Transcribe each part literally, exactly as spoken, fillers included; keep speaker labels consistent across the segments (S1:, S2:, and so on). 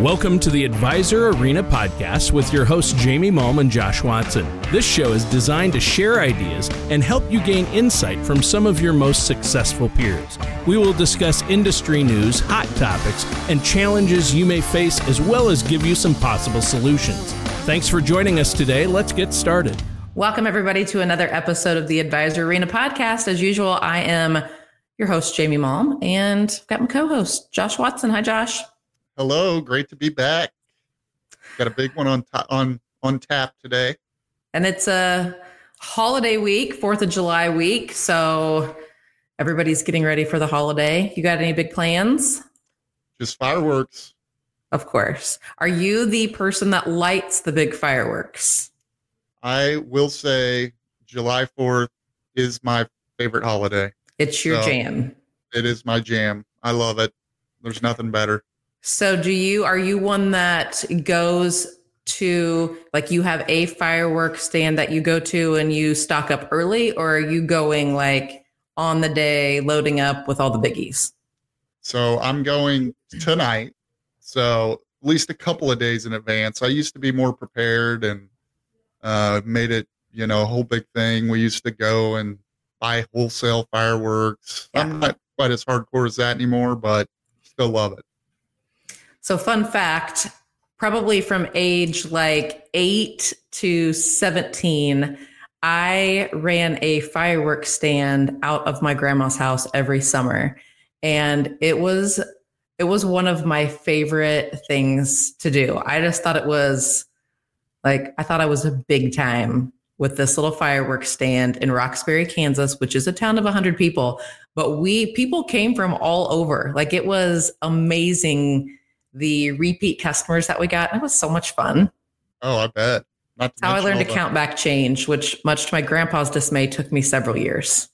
S1: Welcome to the Advisor Arena podcast with your hosts Jamie Malm and Josh Watson. This show is designed to share ideas and help you gain insight from some of your most successful peers. We will discuss industry news, hot topics, and challenges you may face, as well as give you some possible solutions. Thanks for joining us today. Let's get started.
S2: Welcome, everybody, to another episode of the Advisor Arena podcast. As usual, I am your host, Jamie Malm, and I've got my co-host, Josh Watson. Hi, Josh.
S3: Hello, great to be back. Got a big one on ta- on on tap today.
S2: And it's a holiday week, fourth of July week, so everybody's getting ready for the holiday. You got any big plans?
S3: Just fireworks.
S2: Of course. Are you the person that lights the big fireworks?
S3: I will say July fourth is my favorite holiday.
S2: It's your
S3: So,
S2: jam.
S3: It is my jam. I love it. There's nothing better.
S2: So do you, are you one that goes to, like, you have a fireworks stand that you go to and you stock up early, or are you going like on the day loading up with all the biggies?
S3: So I'm going tonight. So at least a couple of days in advance. I used to be more prepared and uh, made it, you know, a whole big thing. We used to go and buy wholesale fireworks.
S2: Yeah.
S3: I'm not quite as hardcore as that anymore, but still love it.
S2: So fun fact, probably from age like eight to seventeen, I ran a fireworks stand out of my grandma's house every summer. And it was, it was one of my favorite things to do. I just thought it was like, I thought I was a big time with this little fireworks stand in Roxbury, Kansas, which is a town of one hundred people. But we, people came from all over. Like, it was amazing, the repeat customers that we got. It was so much fun.
S3: Oh, I bet. Not
S2: That's how I learned to count back change, which, much to my grandpa's dismay, took me several years.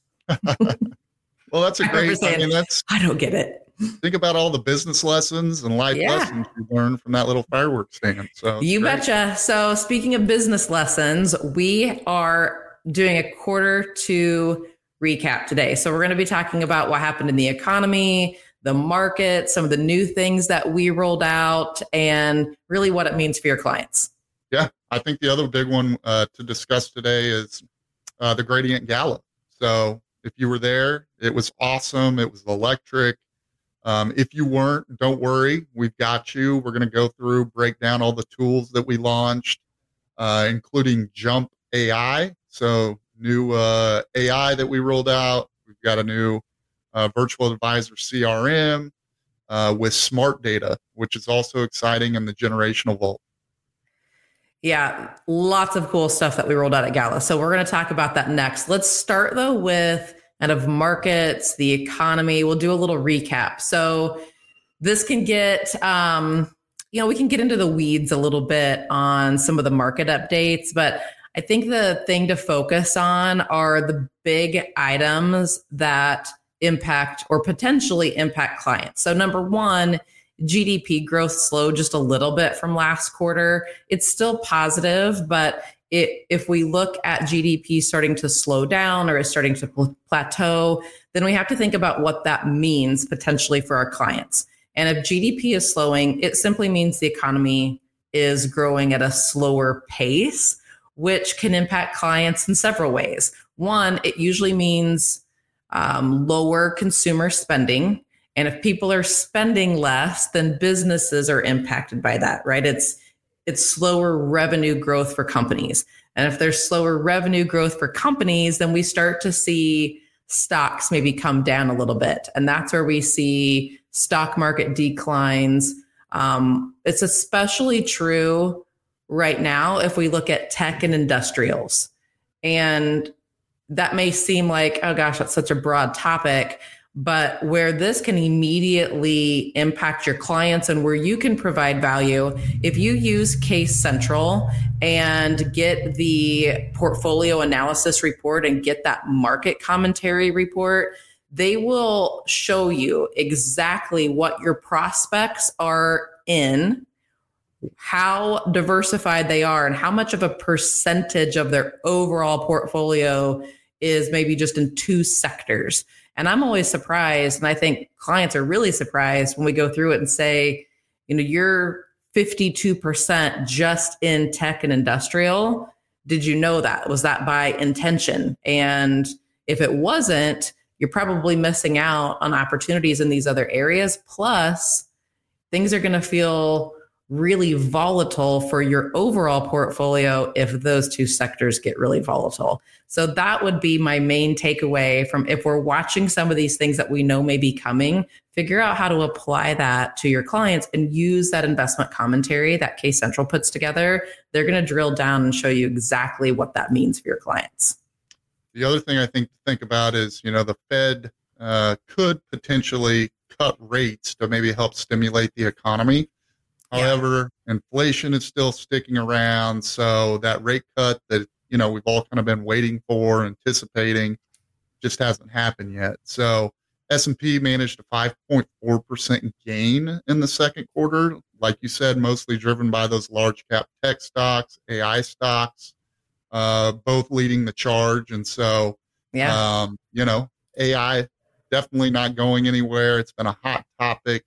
S3: Well, that's a
S2: I
S3: great,
S2: remember saying,
S3: I mean, that's,
S2: I don't get it.
S3: think about all the business lessons and life
S2: Yeah.
S3: lessons you learn from that little fireworks stand. So it's
S2: You
S3: great.
S2: betcha. So speaking of business lessons, we are doing a quarter two recap today. So we're going to be talking about what happened in the economy, the market, some of the new things that we rolled out, and really what it means for your clients.
S3: Yeah, I think the other big one uh, to discuss today is uh, the Gradient Gala. So if you were there, it was awesome. It was electric. Um, if you weren't, don't worry. We've got you. We're going to go through, break down all the tools that we launched, uh, including Jump A I. So new uh, A I that we rolled out. We've got a new uh, virtual advisor C R M uh, with smart data, which is also exciting, in the generational vault.
S2: Yeah, lots of cool stuff that we rolled out at Gala. So we're going to talk about that next. Let's start, though, with kind of markets, the economy. We'll do a little recap. So this can get, um, you know, we can get into the weeds a little bit on some of the market updates, but I think the thing to focus on are the big items that impact or potentially impact clients. So number one, G D P growth slowed just a little bit from last quarter. It's still positive, but it, if we look at G D P starting to slow down or is starting to pl- plateau, then we have to think about what that means potentially for our clients. And if G D P is slowing, it simply means the economy is growing at a slower pace, which can impact clients in several ways. One, it usually means um, lower consumer spending. And if people are spending less, then businesses are impacted by that, right? It's it's slower revenue growth for companies. And if there's slower revenue growth for companies, then we start to see stocks maybe come down a little bit. And that's where we see stock market declines. Um, it's especially true right now if we look at tech and industrials. And that may seem like, oh gosh, that's such a broad topic. But where this can immediately impact your clients and where you can provide value, if you use Case Central and get the portfolio analysis report and get that market commentary report, they will show you exactly what your prospects are in, how diversified they are, and how much of a percentage of their overall portfolio is maybe just in two sectors. And I'm always surprised, and I think clients are really surprised when we go through it and say, you know, you're fifty-two percent just in tech and industrial. Did you know that? Was that by intention? And if it wasn't, you're probably missing out on opportunities in these other areas. Plus, things are going to feel really volatile for your overall portfolio if those two sectors get really volatile. So that would be my main takeaway from if we're watching some of these things that we know may be coming, figure out how to apply that to your clients and use that investment commentary that Case Central puts together. They're going to drill down and show you exactly what that means for your clients.
S3: The other thing I think to think about is, you know, the Fed uh, could potentially cut rates to maybe help stimulate the economy. Yeah. However, inflation is still sticking around. So that rate cut that, you know, we've all kind of been waiting for, anticipating, just hasn't happened yet. So S and P managed a five point four percent gain in the second quarter. Like you said, mostly driven by those large cap tech stocks, A I stocks, uh, both leading the charge. And so, yeah. um, you know, A I definitely not going anywhere. It's been a hot topic.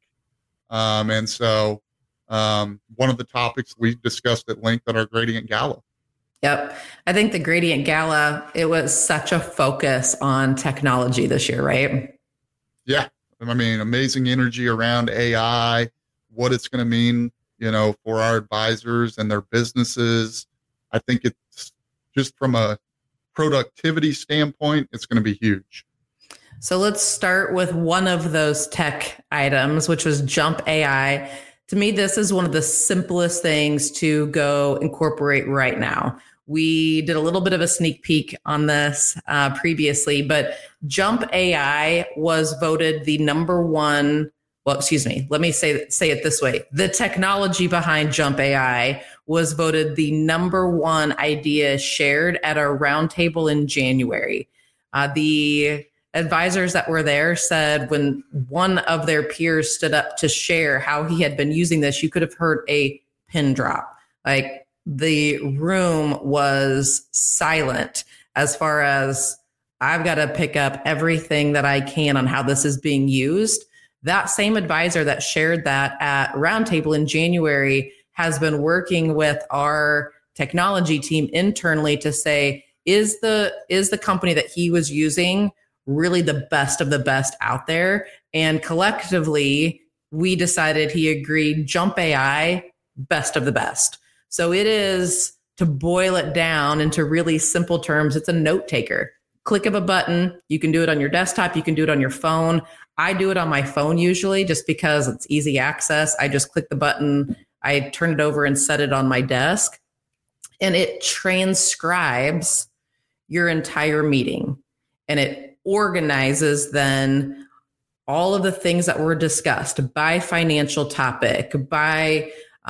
S3: Um, and so, Um, one of the topics we discussed at length at our Gradient Gala.
S2: Yep. I think the Gradient Gala, it was such a focus on technology this year, right?
S3: Yeah. I mean, amazing energy around A I, what it's going to mean, you know, for our advisors and their businesses. I think it's just from a productivity standpoint, it's going to be huge.
S2: So let's start with one of those tech items, which was Jump A I. To me, this is one of the simplest things to go incorporate right now. We did a little bit of a sneak peek on this uh, previously, but Jump A I was voted the number one. Well, excuse me. Let me say say it this way. The technology behind Jump A I was voted the number one idea shared at our roundtable in January. Uh, the advisors that were there said when one of their peers stood up to share how he had been using this, you could have heard a pin drop. Like the room was silent as far as I've got to pick up everything that I can on how this is being used. That same advisor that shared that at roundtable in January has been working with our technology team internally to say, is the is the company that he was using really the best of the best out there? And collectively, we decided he agreed Jump A I, best of the best. So it is, to boil it down into really simple terms, it's a note taker. Click of a button. You can do it on your desktop. You can do it on your phone. I do it on my phone usually just because it's easy access. I just click the button. I turn it over and set it on my desk. And it transcribes your entire meeting. And it organizes then all of the things that were discussed by financial topic, by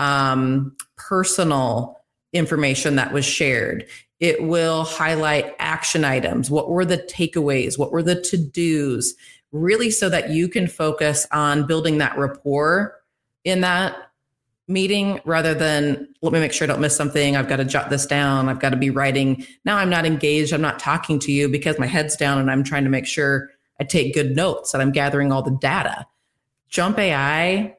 S2: um, personal information that was shared. It will highlight action items. What were the takeaways? What were the to-dos? Really so that you can focus on building that rapport in that meeting rather than, let me make sure I don't miss something. I've got to jot this down. I've got to be writing. Now I'm not engaged. I'm not talking to you because my head's down and I'm trying to make sure I take good notes and I'm gathering all the data. Jump A I,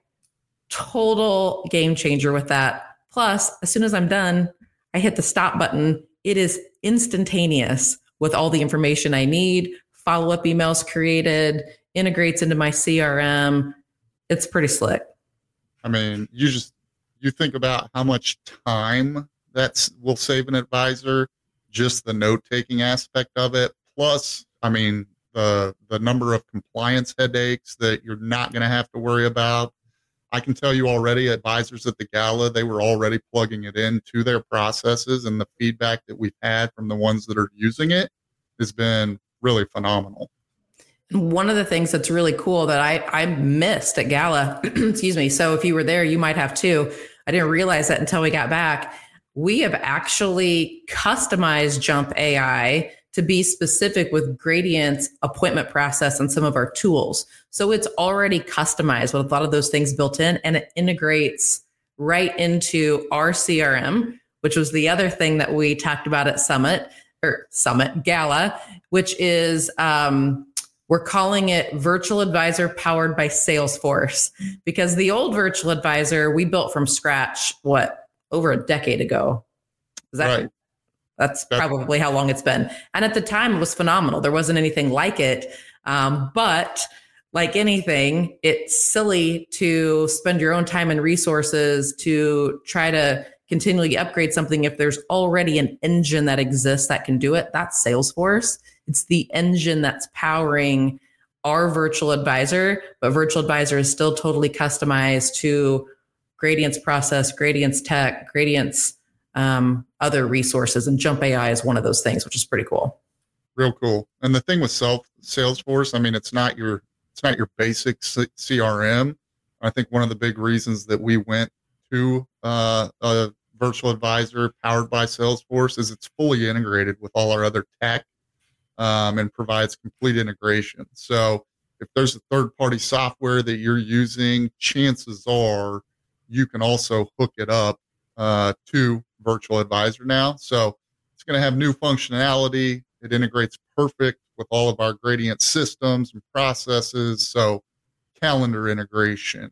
S2: total game changer with that. Plus, as soon as I'm done, I hit the stop button. It is instantaneous with all the information I need. Follow-up emails created, integrates into my C R M. It's pretty slick.
S3: I mean, you just, you think about how much time that's will save an advisor, just the note-taking aspect of it. Plus, I mean, the the number of compliance headaches that you're not going to have to worry about. I can tell you already, advisors at the gala, they were already plugging it into their processes, and the feedback that we've had from the ones that are using it has been really phenomenal.
S2: One of the things that's really cool that I, I missed at Gala, excuse me, so if you were there, you might have too. I didn't realize that until we got back. We have actually customized Jump A I to be specific with Gradient's appointment process and some of our tools. So it's already customized with a lot of those things built in, and it integrates right into our C R M, which was the other thing that we talked about at Summit or Summit Gala, which is um, We're calling it Virtual Advisor powered by Salesforce, because the old Virtual Advisor we built from scratch, what, over a decade ago. Is that
S3: right.
S2: That's probably how long it's been. And at the time, it was phenomenal. There wasn't anything like it. Um, but like anything, it's silly to spend your own time and resources to try to continually upgrade something if there's already an engine that exists that can do it. That's Salesforce. It's the engine that's powering our Virtual Advisor, but Virtual Advisor is still totally customized to Gradient's process, Gradient's tech, Gradient's um, other resources, and Jump A I is one of those things, which is pretty cool.
S3: Real cool. And the thing with self Salesforce, I mean, it's not your it's not your basic C R M. I think one of the big reasons that we went to uh, a Virtual Advisor powered by Salesforce is it's fully integrated with all our other tech um, and provides complete integration. So if there's a third-party software that you're using, chances are you can also hook it up uh, to Virtual Advisor now. So it's going to have new functionality. It integrates perfect with all of our Gradient systems and processes. So calendar integration,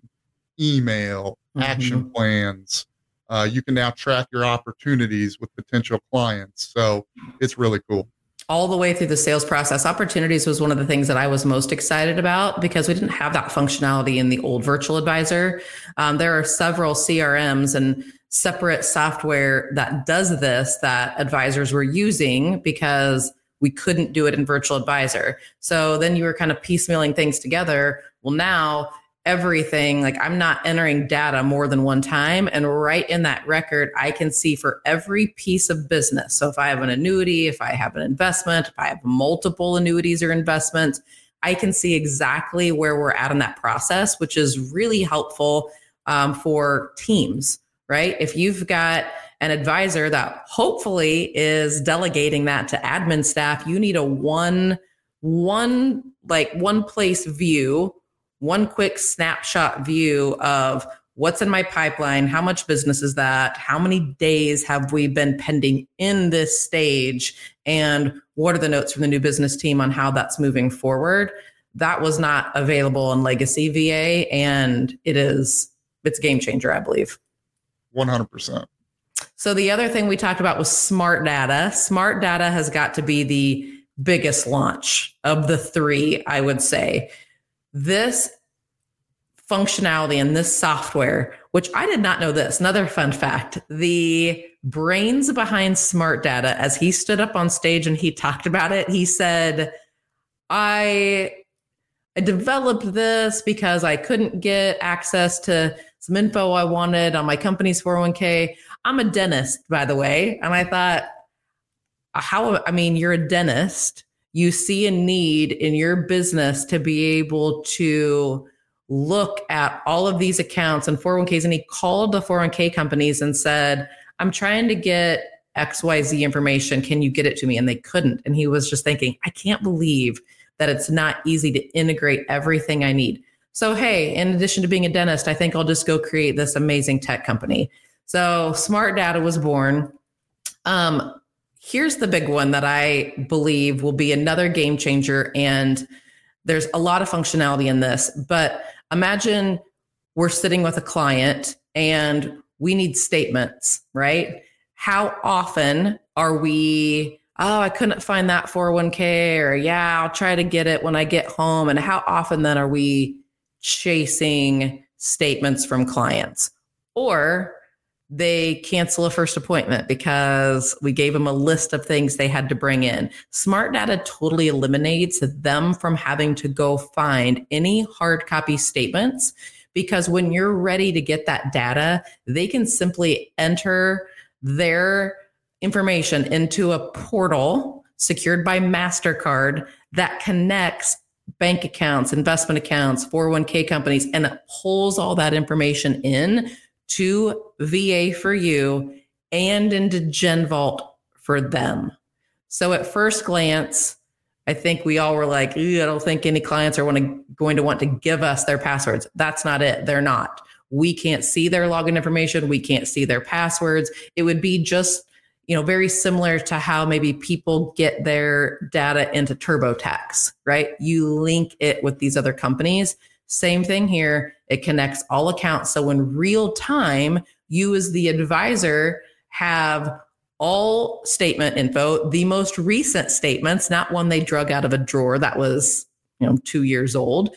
S3: email, mm-hmm. action plans. Uh, you can now track your opportunities with potential clients. So it's really cool.
S2: All the way through the sales process. Opportunities was one of the things that I was most excited about because we didn't have that functionality in the old Virtual Advisor. Um, there are several C R Ms and separate software that does this that advisors were using because we couldn't do it in Virtual Advisor. So then you were kind of piecemealing things together. Well, now everything, like I'm not entering data more than one time. And right in that record, I can see for every piece of business. So if I have an annuity, if I have an investment, if I have multiple annuities or investments, I can see exactly where we're at in that process, which is really helpful um, for teams, right? If you've got an advisor that hopefully is delegating that to admin staff, you need a one, one, like one place view, one quick snapshot view of what's in my pipeline, how much business is that, how many days have we been pending in this stage, and what are the notes from the new business team on how that's moving forward. That was not available in Legacy V A, and it is, it's a game changer, I believe.
S3: one hundred percent.
S2: So the other thing we talked about was Smart Data. Smart Data has got to be the biggest launch of the three, I would say. This functionality and this software, which I did not know this, another fun fact, the brains behind Smart Data, as he stood up on stage and he talked about it, he said, I, I developed this because I couldn't get access to some info I wanted on my company's four oh one k. I'm a dentist, by the way. And I thought, how, I mean, you're a dentist. You see a need in your business to be able to look at all of these accounts and four oh one k's. And he called the four oh one k companies and said, I'm trying to get X Y Z information. Can you get it to me? And they couldn't. And he was just thinking, I can't believe that it's not easy to integrate everything I need. So, hey, in addition to being a dentist, I think I'll just go create this amazing tech company. So Smart Data was born. Um, Here's the big one that I believe will be another game changer. And there's a lot of functionality in this, but imagine we're sitting with a client and we need statements, right? How often are we, oh, I couldn't find that four oh one k, or yeah, I'll try to get it when I get home. And how often then are we chasing statements from clients? Or they cancel a first appointment because we gave them a list of things they had to bring in. Smart Data totally eliminates them from having to go find any hard copy statements, because when you're ready to get that data, they can simply enter their information into a portal secured by MasterCard that connects bank accounts, investment accounts, four oh one k companies, and it pulls all that information in to V A for you and into GenVault for them. So at first glance, I think we all were like, I don't think any clients are want to, going to want to give us their passwords. That's not it. They're not. We can't see their login information. We can't see their passwords. It would be just you know, very similar to how maybe people get their data into TurboTax, right? You link it with these other companies. Same thing here. It connects all accounts. So in real time, you as the advisor have all statement info, the most recent statements, not one they drug out of a drawer that was, you know, two years old.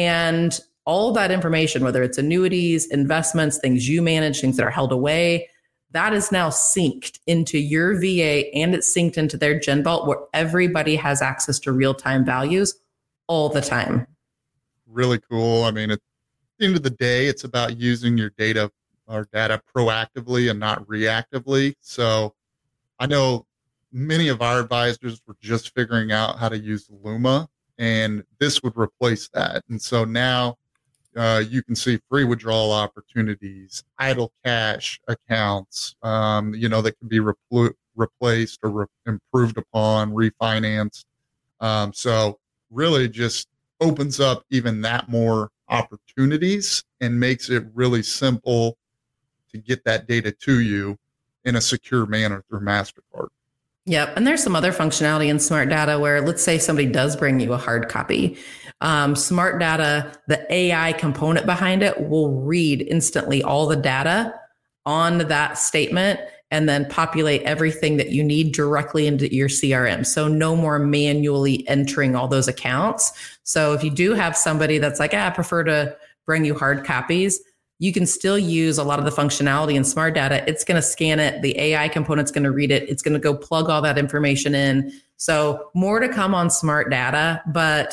S2: And all that information, whether it's annuities, investments, things you manage, things that are held away, that is now synced into your V A and it's synced into their GenVault where everybody has access to real-time values all the time.
S3: Really cool. I mean, at the end of the day, it's about using your data or data proactively and not reactively. So I know many of our advisors were just figuring out how to use Luma, and this would replace that. And so now uh, you can see free withdrawal opportunities, idle cash accounts, um, you know, that can be repl- replaced or re- improved upon, refinanced. Um, so really just opens up even that more opportunities and makes it really simple to get that data to you in a secure manner through MasterCard.
S2: Yep. And there's some other functionality in Smart Data where, let's say somebody does bring you a hard copy. Um, Smart Data, the A I component behind it will read instantly all the data on that statement and then populate everything that you need directly into your C R M. So no more manually entering all those accounts. So if you do have somebody that's like, ah, I prefer to bring you hard copies, you can still use a lot of the functionality in Smart Data. It's going to scan it. The A I component's going to read it. It's going to go plug all that information in. So more to come on Smart Data. But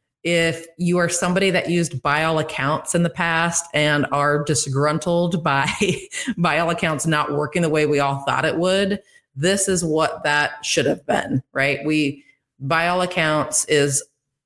S2: if you are somebody that used By All Accounts in the past and are disgruntled by By All Accounts not working the way we all thought it would, this is what that should have been, right? We By All Accounts is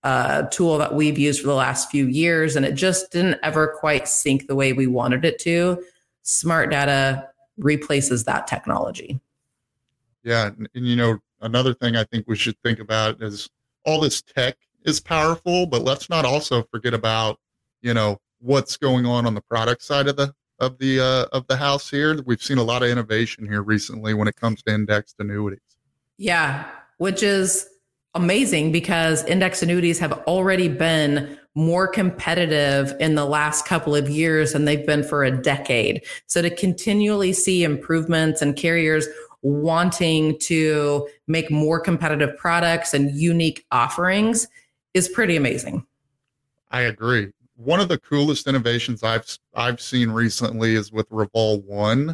S2: a tool that we've used for the last few years, and it just didn't ever quite sync the way we wanted it to. Smart Data replaces that technology.
S3: Yeah. And, and, you know, another thing I think we should think about is all this tech is powerful, but let's not also forget about, you know, what's going on on the product side of the, of the, uh, of the house here. We've seen a lot of innovation here recently when it comes to indexed annuities.
S2: Yeah. Which is amazing because index annuities have already been more competitive in the last couple of years than they've been for a decade. So to continually see improvements and carriers wanting to make more competitive products and unique offerings is pretty amazing.
S3: I agree. One of the coolest innovations I've I've seen recently is with Revol One,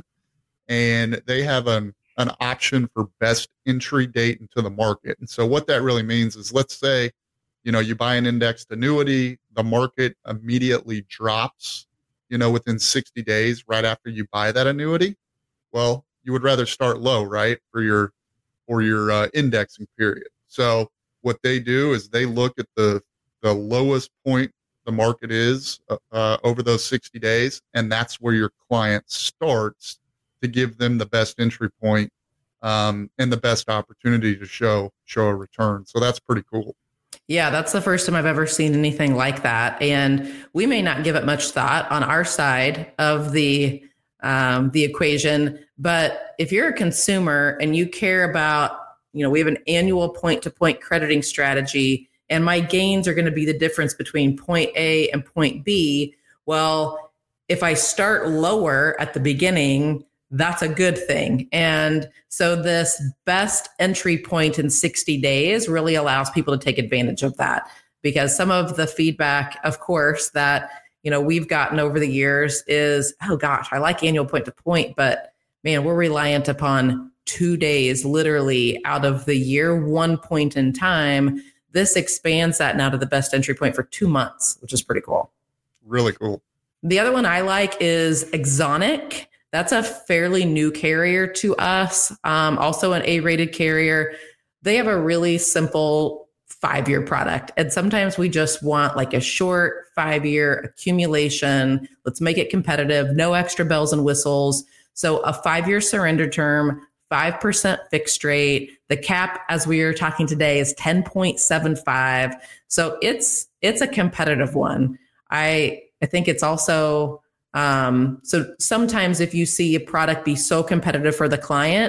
S3: and they have an an option for best entry date into the market. And so what that really means is, let's say, you know, you buy an indexed annuity, the market immediately drops, you know, within sixty days, right after you buy that annuity. Well, you would rather start low, right? For your, for your uh, indexing period. So what they do is they look at the, the lowest point the market is uh, over those sixty days. And that's where your client starts to give them the best entry point, um, and the best opportunity to show show a return. So that's pretty cool.
S2: Yeah, that's the first time I've ever seen anything like that. And we may not give it much thought on our side of the um, the equation. But if you're a consumer and you care about, you know, we have an annual point-to-point crediting strategy, and my gains are going to be the difference between point A and point B. Well, if I start lower at the beginning, that's a good thing. And so this best entry point in sixty days really allows people to take advantage of that, because some of the feedback, of course, that, you know, we've gotten over the years is, oh gosh, I like annual point to point, but man, we're reliant upon two days literally out of the year, one point in time. This expands that now to the best entry point for two months, which is pretty cool.
S3: Really cool.
S2: The other one I like is Exonic. That's a fairly new carrier to us. Um, also an A-rated carrier. They have a really simple five-year product. And sometimes we just want like a short five-year accumulation. Let's make it competitive. No extra bells and whistles. So a five-year surrender term, five percent fixed rate. The cap, as we are talking today, is ten point seven five. So it's it's a competitive one. I I think it's also... Um, so sometimes if you see a product be so competitive for the client,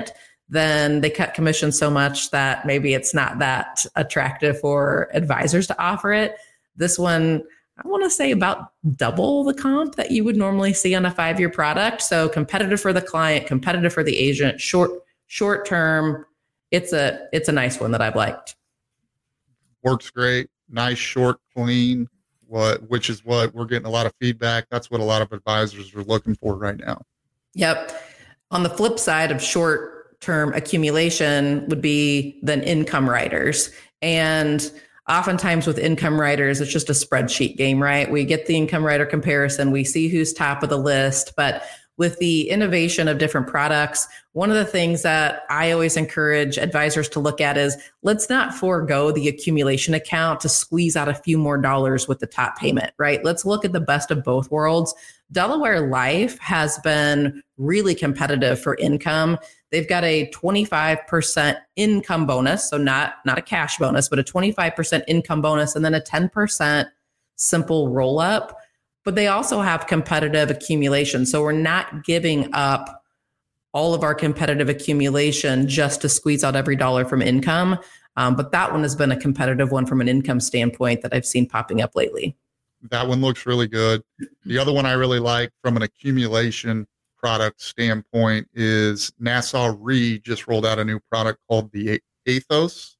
S2: then they cut commission so much that maybe it's not that attractive for advisors to offer it. This one, I want to say about double the comp that you would normally see on a five-year product. So competitive for the client, competitive for the agent, short, short term. It's a, it's a nice one that I've liked.
S3: Works great. Nice, short, clean, what, which is what we're getting a lot of feedback. That's what a lot of advisors are looking for right now.
S2: Yep. On the flip side of short term accumulation would be then income riders. And oftentimes with income riders, it's just a spreadsheet game, right? We get the income rider comparison. We see who's top of the list. But with the innovation of different products, one of the things that I always encourage advisors to look at is let's not forego the accumulation account to squeeze out a few more dollars with the top payment, right? Let's look at the best of both worlds. Delaware Life has been really competitive for income. They've got a twenty-five percent income bonus, so not, not a cash bonus, but a twenty-five percent income bonus, and then a ten percent simple roll up. But they also have competitive accumulation. So we're not giving up all of our competitive accumulation just to squeeze out every dollar from income. Um, but that one has been a competitive one from an income standpoint that I've seen popping up lately.
S3: That one looks really good. The other one I really like from an accumulation product standpoint is Nassau Re just rolled out a new product called the Athos.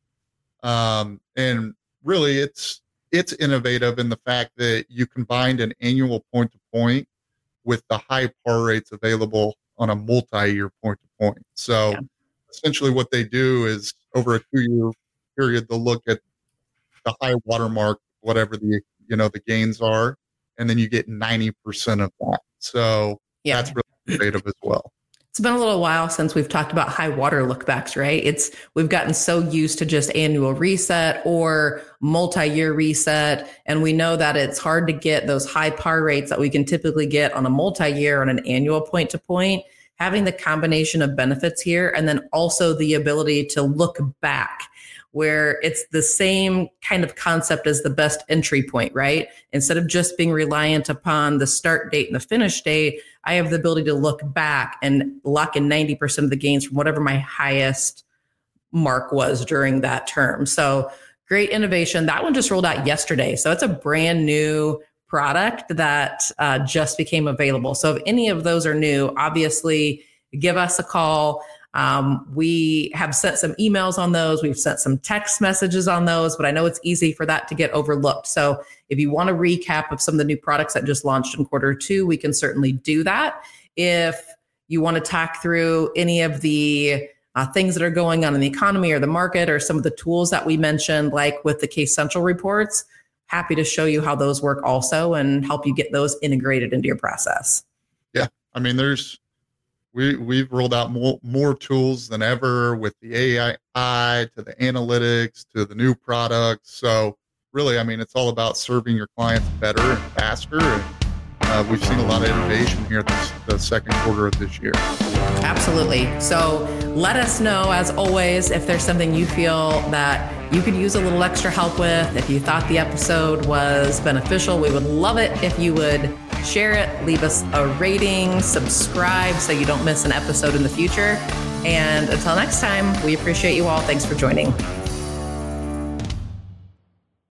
S3: Um, and really it's, it's innovative in the fact that you combined an annual point to point with the high par rates available on a multi-year point to point. So yeah. Essentially what they do is over a two year period, they'll look at the high watermark, whatever the, you know, the gains are, and then you get ninety percent of that. So yeah. That's really innovative as well.
S2: It's been a little while since we've talked about high water lookbacks, right? It's we've gotten so used to just annual reset or multi-year reset. And we know that it's hard to get those high par rates that we can typically get on a multi-year on an annual point to point. Having the combination of benefits here, and then also the ability to look back, where it's the same kind of concept as the best entry point, right? Instead of just being reliant upon the start date and the finish date, I have the ability to look back and lock in ninety percent of the gains from whatever my highest mark was during that term. So great innovation. That one just rolled out yesterday. So it's a brand new product that uh, just became available. So if any of those are new, obviously give us a call. Um, we have sent some emails on those. We've sent some text messages on those, but I know it's easy for that to get overlooked. So if you want a recap of some of the new products that just launched in quarter two, we can certainly do that. If you want to talk through any of the uh, things that are going on in the economy or the market, or some of the tools that we mentioned, like with the Case Central reports, happy to show you how those work also and help you get those integrated into your process.
S3: Yeah. I mean, there's, We, we've rolled out more, more tools than ever with the A I to the analytics to the new products. So really, I mean, it's all about serving your clients better and faster. And uh, we've seen a lot of innovation here this the second quarter of this year.
S2: Absolutely. So let us know, as always, if there's something you feel that you could use a little extra help with. If you thought the episode was beneficial, we would love it if you would share it, leave us a rating, subscribe so you don't miss an episode in the future. And until next time, we appreciate you all. Thanks for joining.